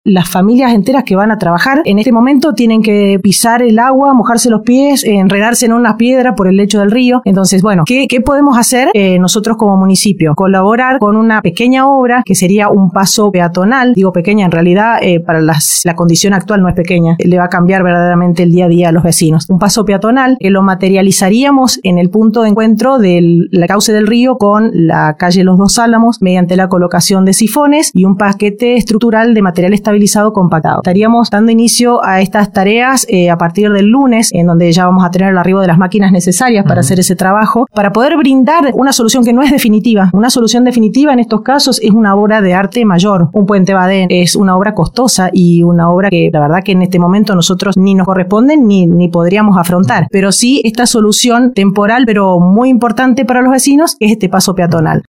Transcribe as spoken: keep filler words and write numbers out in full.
las familias enteras que van a trabajar en este momento tienen que pisar el agua, mojarse los pies, enredarse en unas piedras por el lecho del río. Entonces, bueno, ¿qué, qué podemos hacer eh, nosotros como municipio? Colaborar con una pequeña obra que sería un paso peatonal. Digo pequeña, en realidad eh, para las, la condición actual no es pequeña, le va a cambiar verdaderamente el día a día a los vecinos. Un paso peatonal que lo materializaríamos en el punto de encuentro de la cauce del río con la calle Los Dos Álamos mediante la colocación de sifones y un paquete estructural de material estabilizado compactado. Estaríamos dando inicio a estas tareas eh, a partir del lunes, en donde ya vamos a tener el arribo de las máquinas necesarias para uh-huh. hacer ese trabajo, para poder brindar una solución que no es definitiva. Una solución definitiva en estos casos es una obra de arte mayor. Un puente Badén es una obra costosa y una obra que la verdad que en este momento nosotros ni nos corresponde ni, ni podríamos afrontar. Pero sí esta solución temporal, pero muy importante para los vecinos, es este paso peatonal.